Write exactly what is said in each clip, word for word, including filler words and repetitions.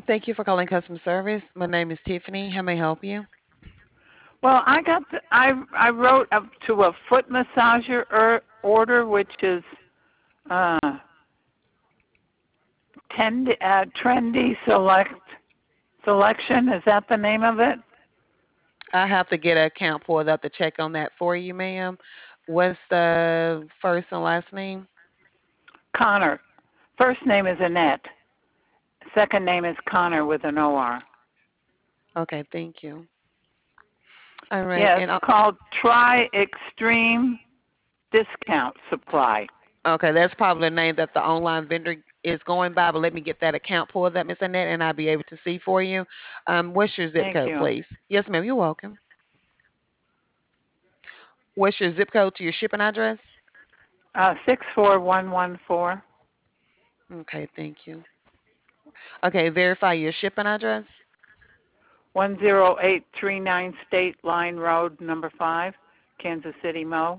Thank you for calling customer service. My name is Tiffany. How may I help you? Well, I got the, I I wrote up to a foot massager er, order, which is uh, tend, uh trendy select selection. Is that the name of it? I have to get an account pulled up to check on that for you, ma'am. What's the first and last name? Connor. First name is Annette. Second name is Connor with an O R. Okay, thank you. All right, Yeah, and uh, it's called Try Extreme Discount Supply. okay, that's probably the name that the online vendor is going by. But let me get that account pulled up, Miss Annette, and I'll be able to see for you. Um, what's your zip Thank code, you. please? Yes, ma'am. You're welcome. What's your zip code to your shipping address? Uh, six four one one four Okay, thank you. Okay, verify your shipping address. one zero eight three nine State Line Road, number five, Kansas City, Mo.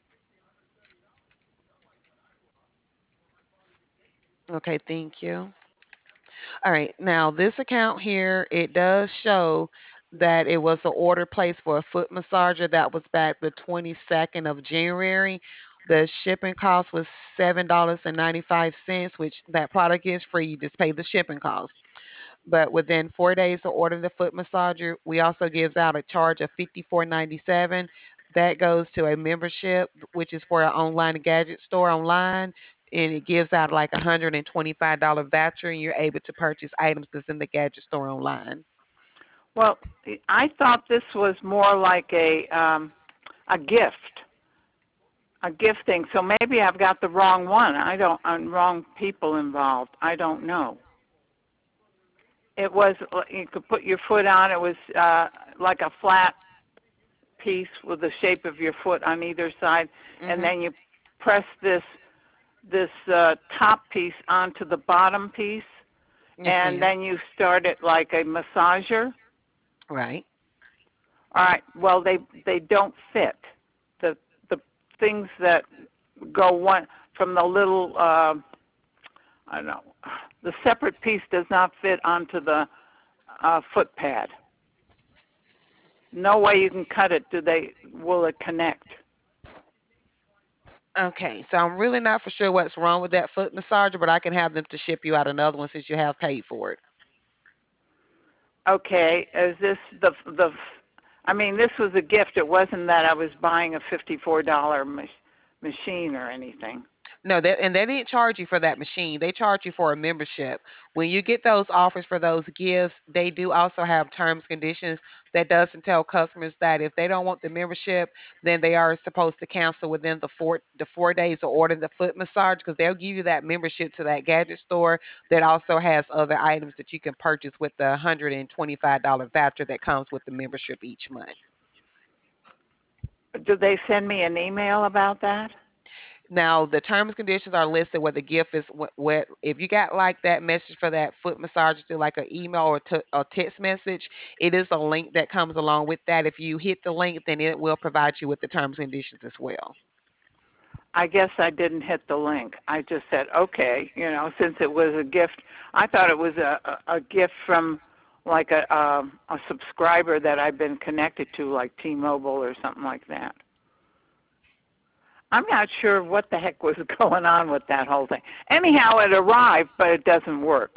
Okay, thank you. All right. Now, this account here, it does show that it was an order placed for a foot massager that was back the twenty-second of January. The shipping cost was seven dollars and ninety-five cents, which that product is free. You just pay the shipping cost. But within four days of ordering the foot massager, we also gives out a charge of fifty-four ninety-seven. That goes to a membership, which is for an online gadget store online, and it gives out like a hundred and twenty-five dollar voucher, and you're able to purchase items that's in the gadget store online. Well, I thought this was more like a um, a gift, a gift thing. So maybe I've got the wrong one. I don't, I'm wrong people involved. I don't know. It was you could put your foot on. It was uh, like a flat piece with the shape of your foot on either side, and Mhm. then you press this this uh, top piece onto the bottom piece, Yes, and ma'am. then you start it like a massager. Right. All right. Well, they they don't fit. The the things that go one from the little uh, I don't know, the separate piece does not fit onto the uh, foot pad. No way you can cut it. Do they? Will it connect? Okay, so I'm really not for sure what's wrong with that foot massager, but I can have them to ship you out another one since you have paid for it. Okay. Is this the the? I mean, this was a gift. It wasn't that I was buying a fifty-four dollar mach- machine or anything. No, that and they didn't charge you for that machine. They charge you for a membership. When you get those offers for those gifts, they do also have terms conditions that doesn't tell customers that if they don't want the membership, then they are supposed to cancel within the four the four days of ordering the foot massage because they'll give you that membership to that gadget store that also has other items that you can purchase with the one hundred twenty-five dollar voucher that comes with the membership each month. Do they send me an email about that? Now, the terms and conditions are listed where the gift is what, what if you got like that message for that foot massage to like an email or t- a text message, it is a link that comes along with that. If you hit the link, then it will provide you with the terms and conditions as well. I guess I didn't hit the link. I just said okay, you know, since it was a gift. I thought it was a a, a gift from like a um a subscriber that I've been connected to, like T-Mobile or something like that. I'm not sure what the heck was going on with that whole thing. Anyhow, it arrived, but it doesn't work.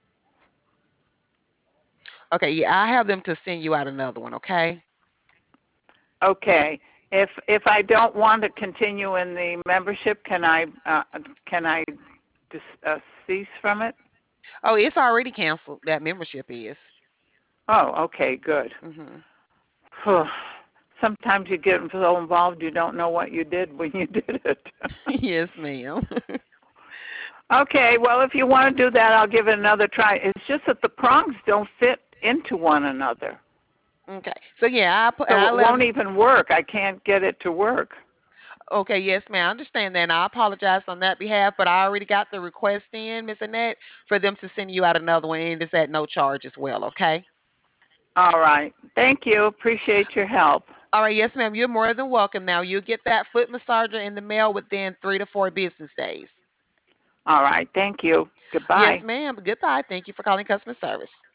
Okay, yeah, I have them to send you out another one, okay? Okay. If if I don't want to continue in the membership, can I uh, can I dis, uh, cease from it? Oh, it's already canceled. That membership is. Oh, okay, good. Mhm. Sometimes you get so involved you don't know what you did when you did it. Yes, ma'am. Okay, well, if you want to do that, I'll give it another try. It's just that the prongs don't fit into one another, Okay. So yeah, I put so I it let won't 'em- even work. I can't get it to work. Okay, yes, ma'am. I understand that, and I apologize on that behalf, but I already got the request in, Miss Annette, for them to send you out another one, and it's at no charge as well, okay? All right. Thank you. Appreciate your help. All right, yes, ma'am. You're more than welcome. Now, you'll get that foot massager in the mail within three to four business days. All right. Thank you. Yes, Goodbye. ma'am. Goodbye. Thank you for calling customer service.